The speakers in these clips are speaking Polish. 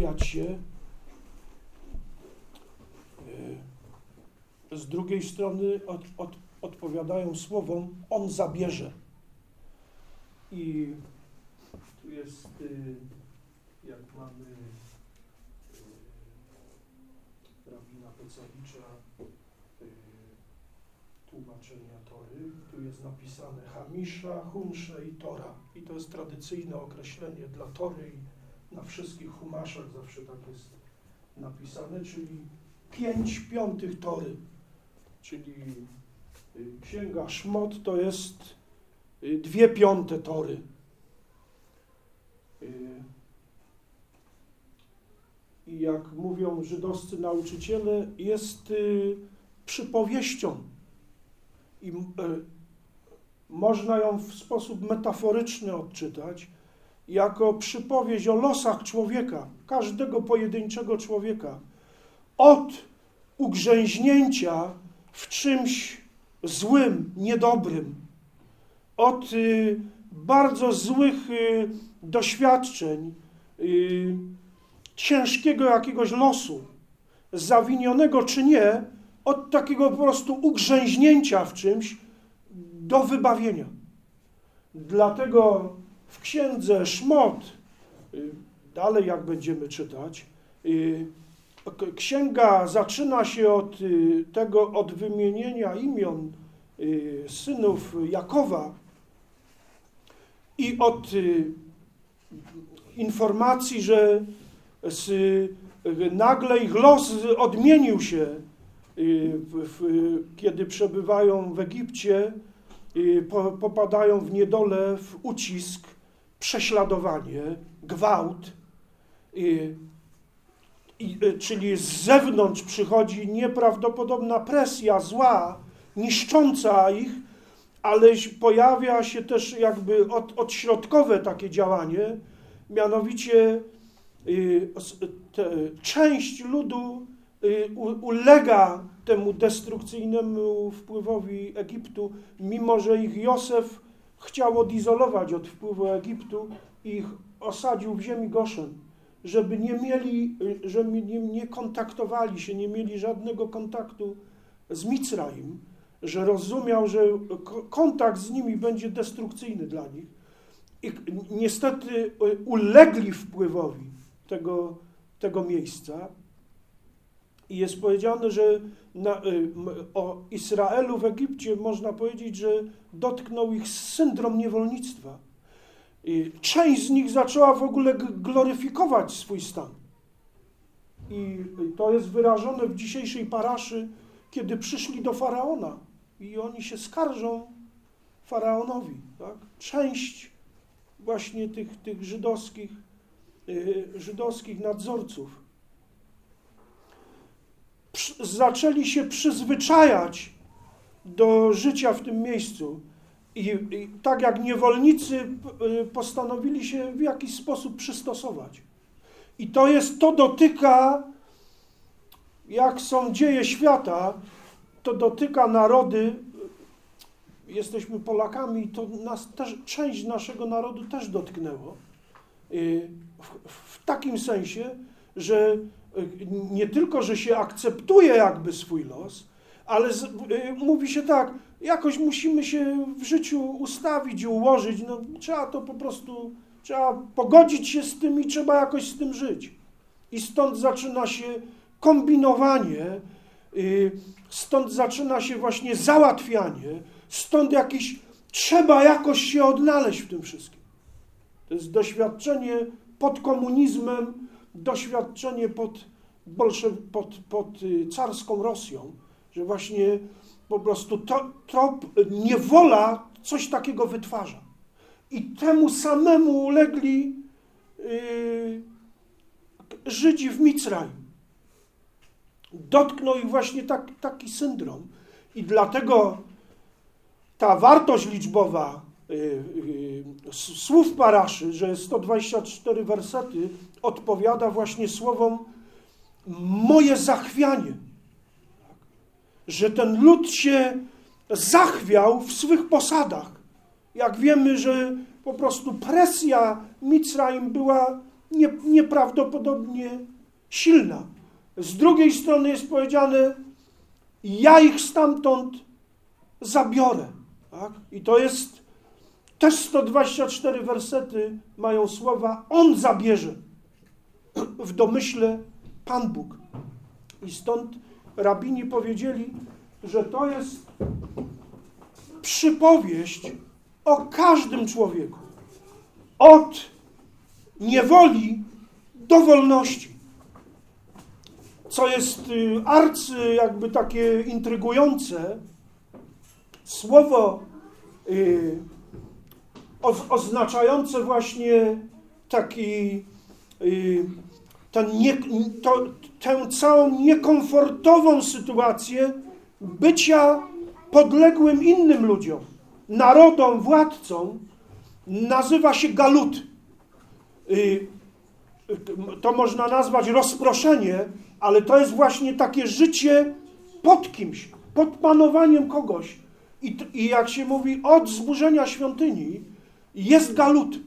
obawiać się. Z drugiej strony odpowiadają słowom: On zabierze. I tu jest, jak mamy rabina Pecawicza, tłumaczenia Tory, tu jest napisane Hamisza, Humsze i Tora. I to jest tradycyjne określenie dla Tory i na wszystkich humaszach zawsze tak jest napisane, czyli 5/5 Tory. Czyli Księga Szmot to jest 2/5 Tory. I jak mówią żydowscy nauczyciele, jest przypowieścią. I można ją w sposób metaforyczny odczytać jako przypowieść o losach człowieka, każdego pojedynczego człowieka. Od ugrzęźnięcia w czymś złym, niedobrym, od bardzo złych doświadczeń, ciężkiego jakiegoś losu, zawinionego czy nie, od takiego po prostu ugrzęźnięcia w czymś do wybawienia. Dlatego w księdze Szmot, dalej jak będziemy czytać, księga zaczyna się od wymienienia imion synów Jakowa i od informacji, że nagle ich los odmienił się, kiedy przebywają w Egipcie, popadają w niedolę, w ucisk, prześladowanie, gwałt, czyli z zewnątrz przychodzi nieprawdopodobna presja zła, niszcząca ich, ale pojawia się też jakby odśrodkowe takie działanie, mianowicie część ludu ulega temu destrukcyjnemu wpływowi Egiptu, mimo że ich Józef chciał odizolować od wpływu Egiptu i ich osadził w ziemi Goszen, żeby nie kontaktowali się, nie mieli żadnego kontaktu z Micraim, że rozumiał, że kontakt z nimi będzie destrukcyjny dla nich. I niestety ulegli wpływowi tego miejsca. I jest powiedziane, że o Izraelu w Egipcie można powiedzieć, że dotknął ich syndrom niewolnictwa. I część z nich zaczęła w ogóle gloryfikować swój stan. I to jest wyrażone w dzisiejszej paraszy, kiedy przyszli do Faraona i oni się skarżą Faraonowi. Tak? Część właśnie tych żydowskich nadzorców zaczęli się przyzwyczajać do życia w tym miejscu. I tak jak niewolnicy postanowili się w jakiś sposób przystosować. I to dotyka, jak są dzieje świata, to dotyka narody, jesteśmy Polakami, to nas też, część naszego narodu też dotknęło. W takim sensie, że nie tylko, że się akceptuje jakby swój los, ale mówi się tak, jakoś musimy się w życiu ustawić i ułożyć, no trzeba to po prostu, trzeba pogodzić się z tym i trzeba jakoś z tym żyć. I stąd zaczyna się kombinowanie, stąd zaczyna się właśnie załatwianie, stąd trzeba jakoś się odnaleźć w tym wszystkim. To jest doświadczenie pod komunizmem, doświadczenie pod carską Rosją, że właśnie po prostu to niewola coś takiego wytwarza. I temu samemu ulegli Żydzi w Micraim. Dotknął ich właśnie taki syndrom. I dlatego ta wartość liczbowa słów paraszy, że 124 wersety, odpowiada właśnie słowom moje zachwianie. Że ten lud się zachwiał w swych posadach. Jak wiemy, że po prostu presja Micraim była nieprawdopodobnie silna. Z drugiej strony jest powiedziane, ja ich stamtąd zabiorę. Tak? I to jest też 124 wersety mają słowa on zabierze. W domyśle Pan Bóg. I stąd rabini powiedzieli, że to jest przypowieść o każdym człowieku. Od niewoli do wolności. Co jest jakby takie intrygujące, słowo oznaczające właśnie taki tę całą niekomfortową sytuację bycia podległym innym ludziom, narodom, władcom, nazywa się galut. To można nazwać rozproszenie, ale to jest właśnie takie życie pod kimś, pod panowaniem kogoś. I jak się mówi, od zburzenia świątyni jest galut.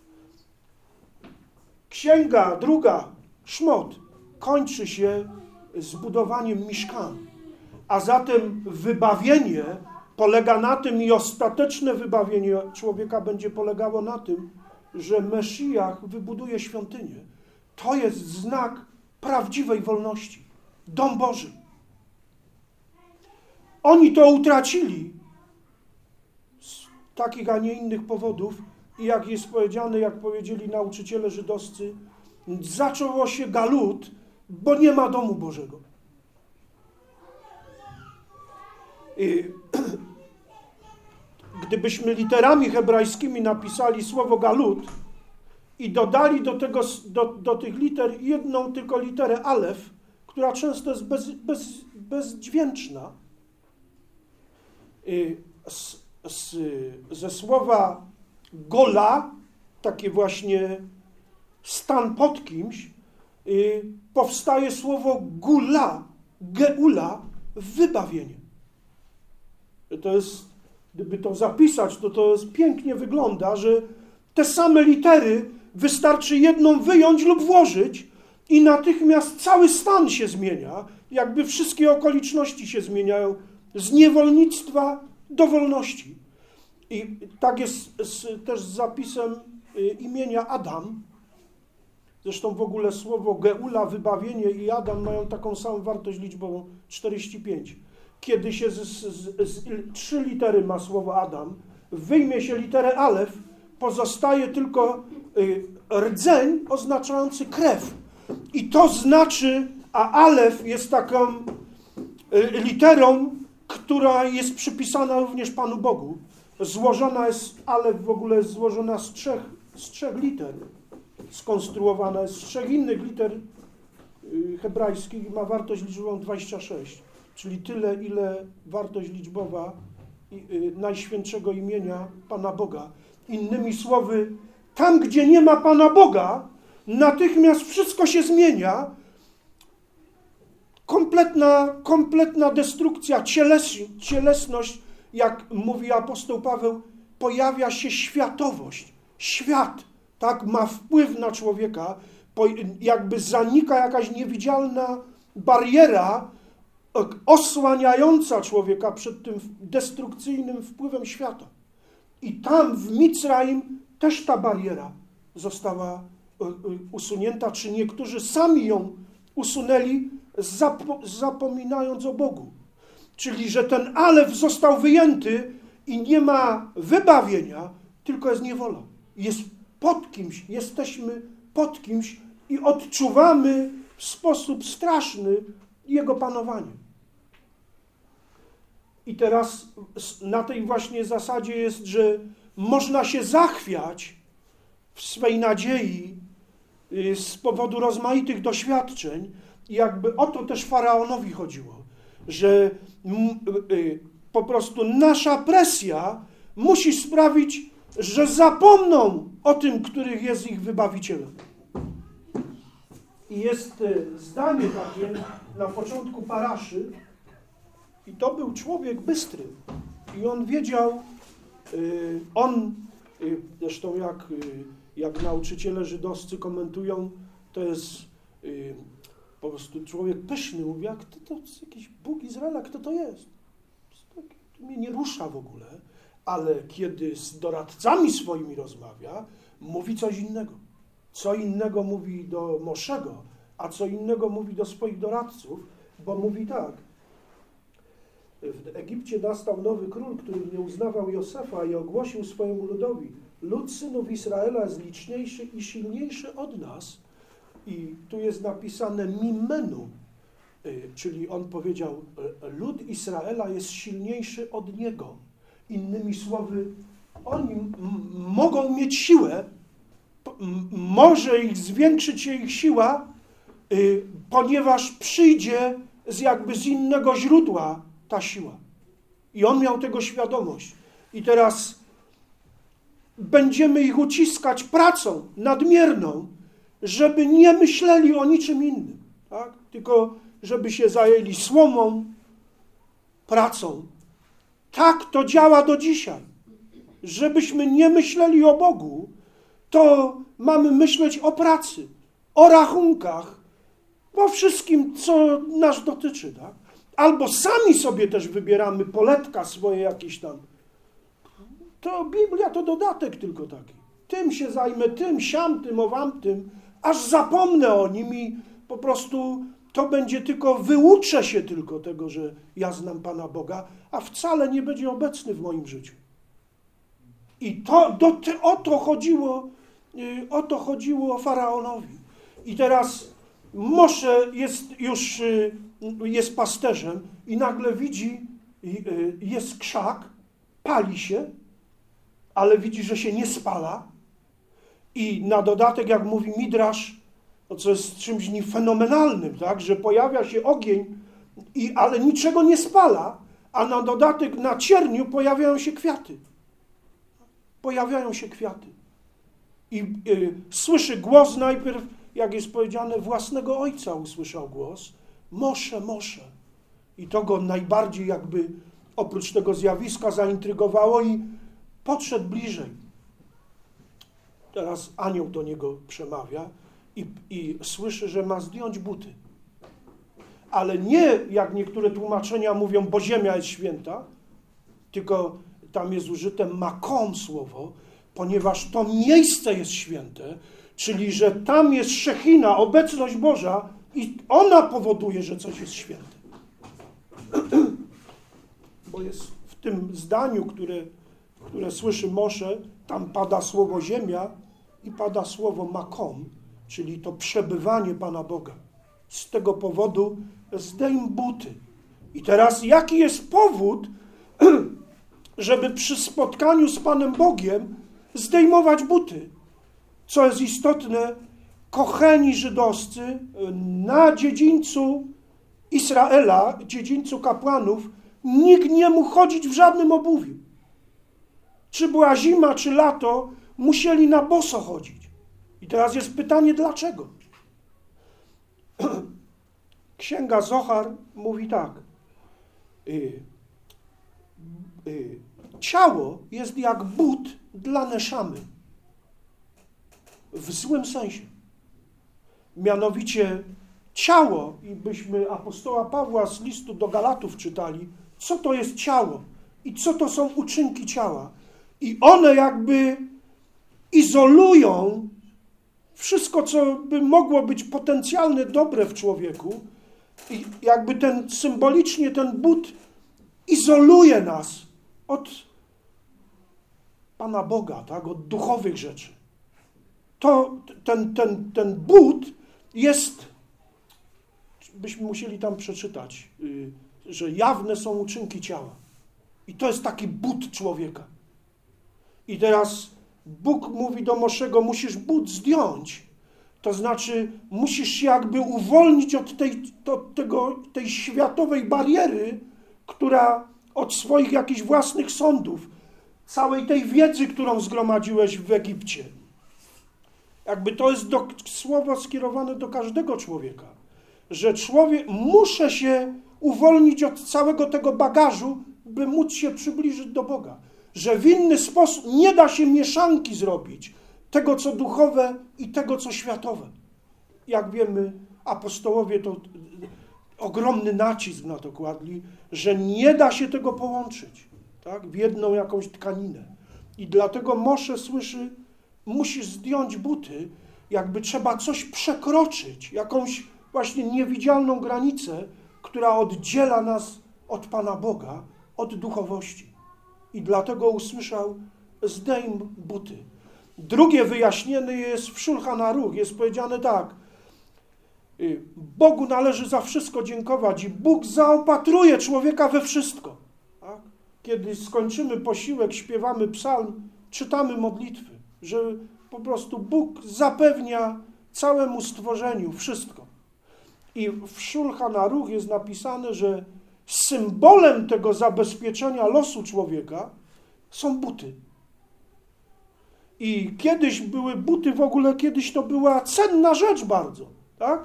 Księga druga, Szmot, kończy się zbudowaniem miszkan. A zatem wybawienie polega na tym i ostateczne wybawienie człowieka będzie polegało na tym, że Mesjach wybuduje świątynię. To jest znak prawdziwej wolności. Dom Boży. Oni to utracili z takich, a nie innych powodów i jak jest powiedziane, jak powiedzieli nauczyciele żydowscy, zaczęło się galut, bo nie ma domu Bożego. Gdybyśmy literami hebrajskimi napisali słowo galut i dodali do tych liter jedną tylko literę alef, która często jest bezdźwięczna, ze słowa gola, takie właśnie stan pod kimś, powstaje słowo gula, geula, wybawienie. To jest, gdyby to zapisać, to jest pięknie wygląda, że te same litery wystarczy jedną wyjąć lub włożyć i natychmiast cały stan się zmienia, jakby wszystkie okoliczności się zmieniają z niewolnictwa do wolności. I tak jest też z zapisem imienia Adam. Zresztą w ogóle słowo geula, wybawienie i Adam mają taką samą wartość liczbową 45. Kiedy się z 3 litery ma słowo Adam, wyjmie się literę alef, pozostaje tylko rdzeń oznaczający krew. I to znaczy, a alef jest taką literą, która jest przypisana również Panu Bogu. Złożona jest, alef w ogóle jest złożona z trzech liter. Skonstruowana jest z 3 innych liter hebrajskich i ma wartość liczbową 26. Czyli tyle, ile wartość liczbowa najświętszego imienia Pana Boga. Innymi słowy, tam, gdzie nie ma Pana Boga, natychmiast wszystko się zmienia. Kompletna destrukcja, cielesność, jak mówi apostoł Paweł, pojawia się światowość. Świat, tak, ma wpływ na człowieka, jakby zanika jakaś niewidzialna bariera osłaniająca człowieka przed tym destrukcyjnym wpływem świata. I tam w Micraim też ta bariera została usunięta, czy niektórzy sami ją usunęli, zapominając o Bogu. Czyli, że ten alef został wyjęty i nie ma wybawienia, tylko jest niewola. Jest pod kimś, jesteśmy pod kimś i odczuwamy w sposób straszny jego panowanie. I teraz na tej właśnie zasadzie jest, że można się zachwiać w swej nadziei z powodu rozmaitych doświadczeń. I jakby o to też Faraonowi chodziło, że po prostu nasza presja musi sprawić, że zapomną o tym, który jest ich wybawicielem. I jest zdanie takie na początku paraszy, i to był człowiek bystry. I on wiedział, zresztą jak nauczyciele żydowscy komentują, to jest po prostu człowiek pyszny. Mówi, jak to jest jakiś Bóg Izraela, kto to jest? To mnie nie rusza w ogóle, ale kiedy z doradcami swoimi rozmawia, mówi coś innego. Co innego mówi do Moszego, a co innego mówi do swoich doradców, bo mówi tak. W Egipcie nastał nowy król, który nie uznawał Józefa i ogłosił swojemu ludowi: lud synów Izraela jest liczniejszy i silniejszy od nas. I tu jest napisane mimenu, czyli on powiedział, lud Izraela jest silniejszy od niego. Innymi słowy, oni mogą mieć siłę, może ich zwiększyć się ich siła, ponieważ przyjdzie z innego źródła ta siła. I on miał tego świadomość. I teraz będziemy ich uciskać pracą nadmierną, żeby nie myśleli o niczym innym, tak? Tylko żeby się zajęli słomą, pracą. Tak to działa do dzisiaj. Żebyśmy nie myśleli o Bogu, to mamy myśleć o pracy, o rachunkach, o wszystkim, co nas dotyczy, tak? Albo sami sobie też wybieramy poletka swoje jakieś tam. To Biblia to dodatek tylko taki. Tym się zajmę, tym, siam, tym, owam, tym, aż zapomnę o nim i po prostu to będzie tylko, wyuczę się tylko tego, że ja znam Pana Boga, a wcale nie będzie obecny w moim życiu. I o to chodziło Faraonowi. I teraz Mosze jest pasterzem i nagle widzi, jest krzak, pali się, ale widzi, że się nie spala. I na dodatek, jak mówi Midrasz, co jest czymś fenomenalnym, tak, że pojawia się ogień, ale niczego nie spala, a na dodatek na cierniu pojawiają się kwiaty. Pojawiają się kwiaty. I słyszy głos najpierw, jak jest powiedziane, własnego ojca usłyszał głos. Mosze, Mosze. I to go najbardziej oprócz tego zjawiska zaintrygowało i podszedł bliżej. Teraz anioł do niego przemawia i słyszy, że ma zdjąć buty. Ale nie, jak niektóre tłumaczenia mówią, bo ziemia jest święta, tylko tam jest użyte makom słowo, ponieważ to miejsce jest święte, czyli że tam jest Szechina, obecność Boża i ona powoduje, że coś jest święte. Bo jest w tym zdaniu, które słyszy Mosze, tam pada słowo ziemia i pada słowo makom, czyli to przebywanie Pana Boga. Z tego powodu zdejm buty. I teraz jaki jest powód, żeby przy spotkaniu z Panem Bogiem zdejmować buty? Co jest istotne, kocheni żydowscy na dziedzińcu Izraela, dziedzińcu kapłanów, nikt nie mógł chodzić w żadnym obuwiu. Czy była zima, czy lato, musieli na boso chodzić. I teraz jest pytanie, dlaczego? Księga Zohar mówi tak. Ciało jest jak but dla neszamy. W złym sensie. Mianowicie ciało, i byśmy apostoła Pawła z listu do Galatów czytali, co to jest ciało i co to są uczynki ciała. I one izolują wszystko, co by mogło być potencjalnie dobre w człowieku. I symbolicznie ten but izoluje nas od Pana Boga, tak? Od duchowych rzeczy. Ten but jest, byśmy musieli tam przeczytać, że jawne są uczynki ciała. I to jest taki but człowieka. I teraz Bóg mówi do Moszego, musisz but zdjąć. To znaczy, musisz się uwolnić od tej światowej bariery, która od swoich jakichś własnych sądów, całej tej wiedzy, którą zgromadziłeś w Egipcie. To jest słowo skierowane do każdego człowieka, że muszę się uwolnić od całego tego bagażu, by móc się przybliżyć do Boga. Że w inny sposób nie da się mieszanki zrobić tego, co duchowe i tego, co światowe. Jak wiemy, apostołowie to ogromny nacisk na to kładli, że nie da się tego połączyć, tak, w jedną jakąś tkaninę. I dlatego Mosze słyszy, musisz zdjąć buty, jakby trzeba coś przekroczyć, jakąś właśnie niewidzialną granicę, która oddziela nas od Pana Boga, od duchowości. I dlatego usłyszał, zdejm buty. Drugie wyjaśnienie jest w Szulchan Aruch, jest powiedziane tak, Bogu należy za wszystko dziękować i Bóg zaopatruje człowieka we wszystko. Tak? Kiedy skończymy posiłek, śpiewamy psalm, czytamy modlitwy, że po prostu Bóg zapewnia całemu stworzeniu wszystko. I w Szulchan Aruch jest napisane, że symbolem tego zabezpieczenia losu człowieka są buty. I kiedyś były buty, w ogóle kiedyś to była cenna rzecz bardzo, tak?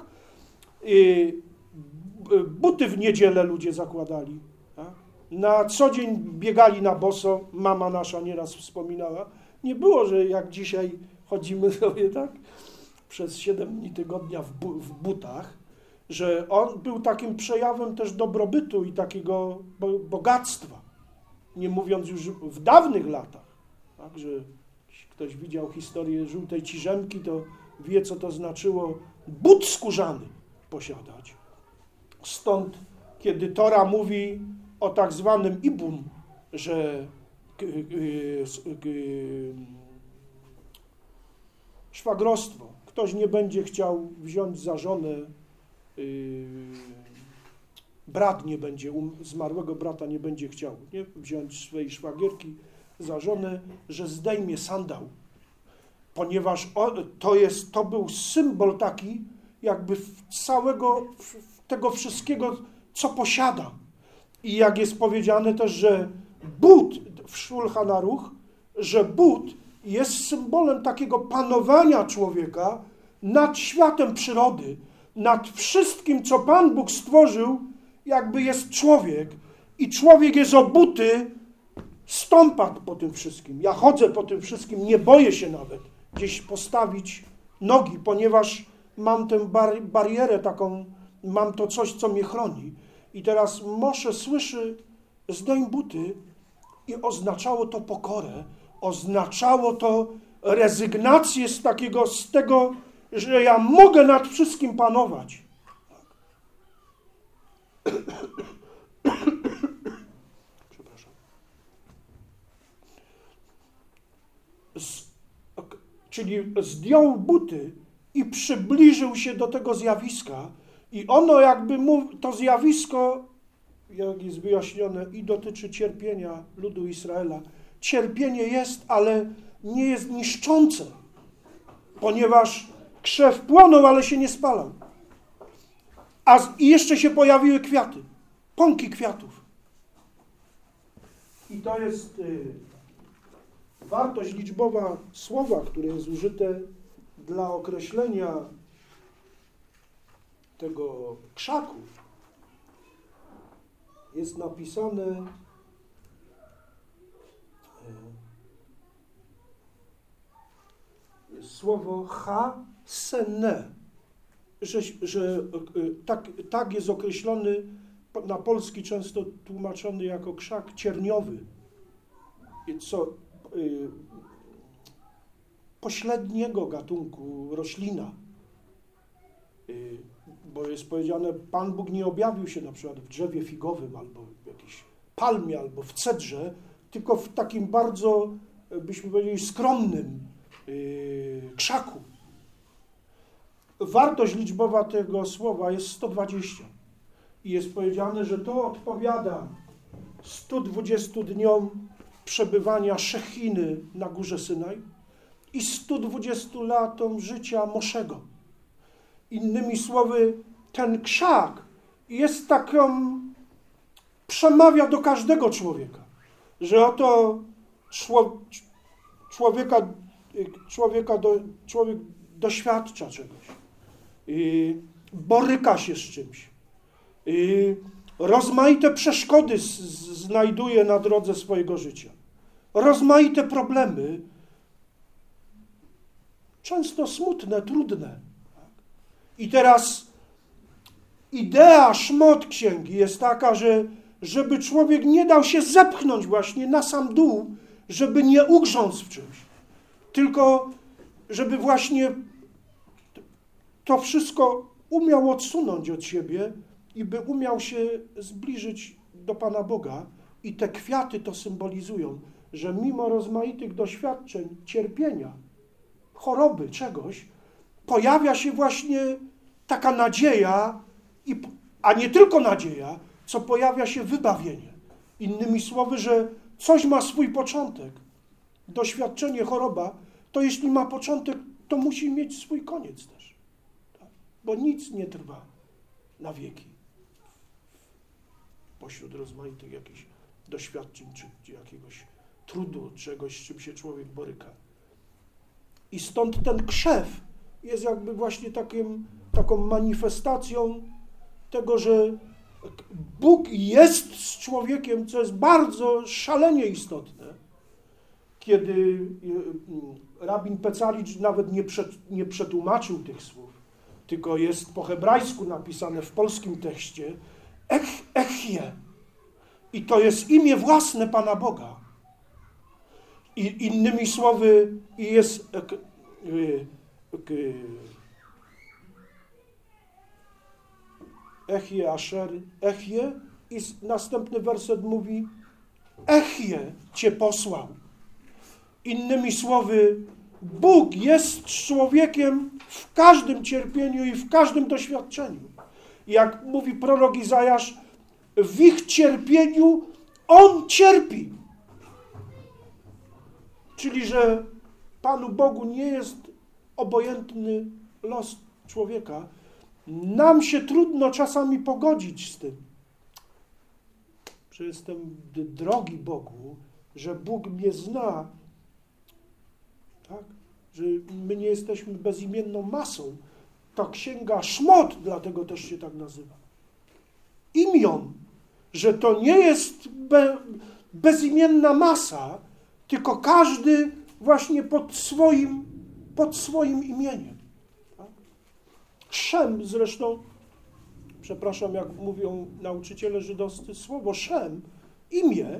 Buty w niedzielę ludzie zakładali, tak? Na co dzień biegali na boso, mama nasza nieraz wspominała. Nie było, że jak dzisiaj chodzimy sobie, tak? Przez 7 dni tygodnia w butach, że on był takim przejawem też dobrobytu i takiego bogactwa. Nie mówiąc już w dawnych latach, tak? Że jeśli ktoś widział historię żółtej ciżemki, to wie, co to znaczyło but skórzany posiadać. Stąd, kiedy Tora mówi o tak zwanym ibum, że szwagrostwo, ktoś nie będzie chciał wziąć za żonę, brat nie będzie, zmarłego brata nie będzie chciał wziąć swojej szwagierki za żonę, że zdejmie sandał, ponieważ to był symbol taki, jakby całego tego wszystkiego, co posiada. I jak jest powiedziane też, że but w Szulchan Aruch, że but jest symbolem takiego panowania człowieka nad światem przyrody, nad wszystkim, co Pan Bóg stworzył, jakby jest człowiek. I człowiek jest obuty, stąpa po tym wszystkim. Ja chodzę po tym wszystkim, nie boję się nawet gdzieś postawić nogi, ponieważ mam tę barierę taką, mam to coś, co mnie chroni. I teraz Mosze słyszy, zdejm buty, i oznaczało to pokorę, oznaczało to rezygnację z tego, że ja mogę nad wszystkim panować. Przepraszam. Czyli zdjął buty i przybliżył się do tego zjawiska i ono jakby to zjawisko, jak jest wyjaśnione, i dotyczy cierpienia ludu Izraela. Cierpienie jest, ale nie jest niszczące, ponieważ krzew płonął, ale się nie spalał. I jeszcze się pojawiły kwiaty, pąki kwiatów. I to jest wartość liczbowa słowa, które jest użyte dla określenia tego krzaku. Jest napisane słowo ha-sene, że tak jest określony, na polski często tłumaczony jako krzak cierniowy, co pośredniego gatunku roślina, bo jest powiedziane, Pan Bóg nie objawił się na przykład w drzewie figowym, albo w jakiejś palmie, albo w cedrze, tylko w takim bardzo, byśmy powiedzieli, skromnym krzaku. Wartość liczbowa tego słowa jest 120. I jest powiedziane, że to odpowiada 120 dniom przebywania Szechiny na górze Synaj i 120 latom życia Moszego. Innymi słowy, ten krzak jest taką, przemawia do każdego człowieka, że oto człowiek doświadcza czegoś, boryka się z czymś, rozmaite przeszkody znajduje na drodze swojego życia, rozmaite problemy często smutne, trudne. I teraz idea szmot księgi jest taka, że żeby człowiek nie dał się zepchnąć właśnie na sam dół, żeby nie ugrząc w czymś, tylko żeby właśnie to wszystko umiał odsunąć od siebie i by umiał się zbliżyć do Pana Boga. I te kwiaty to symbolizują, że mimo rozmaitych doświadczeń, cierpienia, choroby, czegoś, pojawia się właśnie taka nadzieja, a nie tylko nadzieja, co pojawia się wybawienie. Innymi słowy, że coś ma swój początek. Doświadczenie, choroba, to jeśli ma początek, to musi mieć swój koniec też. Tak? Bo nic nie trwa na wieki. Pośród rozmaitych jakichś doświadczeń, czy jakiegoś trudu, czegoś, z czym się człowiek boryka. I stąd ten krzew jest jakby właśnie taką manifestacją tego, że Bóg jest z człowiekiem, co jest bardzo szalenie istotne. Kiedy rabin Pecalicz nawet nie przetłumaczył tych słów, tylko jest po hebrajsku napisane w polskim tekście Echje. I to jest imię własne Pana Boga. I innymi słowy jest Echje, Asher, Echje i następny werset mówi Echje Cię posłał. Innymi słowy, Bóg jest człowiekiem w każdym cierpieniu i w każdym doświadczeniu. Jak mówi prorok Izajasz, w ich cierpieniu On cierpi. Czyli, że Panu Bogu nie jest obojętny los człowieka. Nam się trudno czasami pogodzić z tym, że jestem drogi Bogu, że Bóg mnie zna, tak? Że my nie jesteśmy bezimienną masą. Ta księga Szmot, dlatego też się tak nazywa. Imion, że to nie jest bezimienna masa, tylko każdy właśnie pod swoim imieniem. Tak? Szem zresztą, przepraszam, jak mówią nauczyciele żydowscy, słowo szem, imię,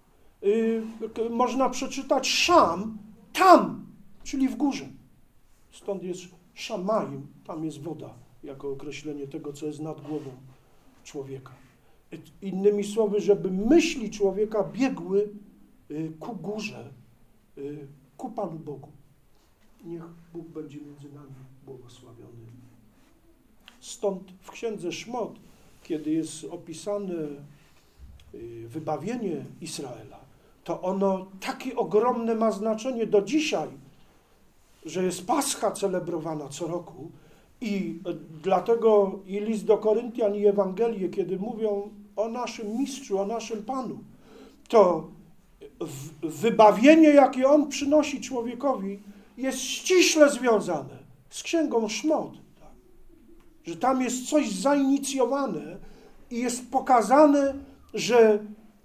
można przeczytać szam, tam, czyli w górze. Stąd jest szamaim, tam jest woda, jako określenie tego, co jest nad głową człowieka. Innymi słowy, żeby myśli człowieka biegły ku górze, ku Panu Bogu. Niech Bóg będzie między nami błogosławiony. Stąd w księdze Szmot, kiedy jest opisane wybawienie Izraela, to ono takie ogromne ma znaczenie do dzisiaj, że jest Pascha celebrowana co roku i dlatego i list do Koryntian i Ewangelie, kiedy mówią o naszym Mistrzu, o naszym Panu, to wybawienie, jakie On przynosi człowiekowi, jest ściśle związane z księgą Szmot. Tak? Że tam jest coś zainicjowane i jest pokazane, że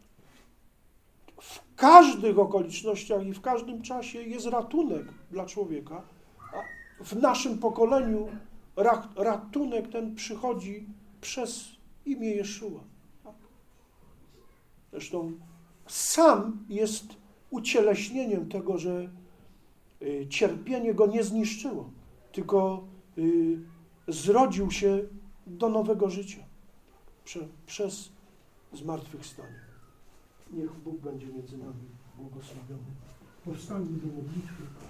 w każdych okolicznościach i w każdym czasie jest ratunek dla człowieka, a w naszym pokoleniu ratunek ten przychodzi przez imię Jeszua. Tak? Zresztą sam jest ucieleśnieniem tego, że cierpienie go nie zniszczyło, tylko zrodził się do nowego życia przez zmartwychwstanie. Niech Bóg będzie między nami błogosławiony. Powstańmy do modlitwy.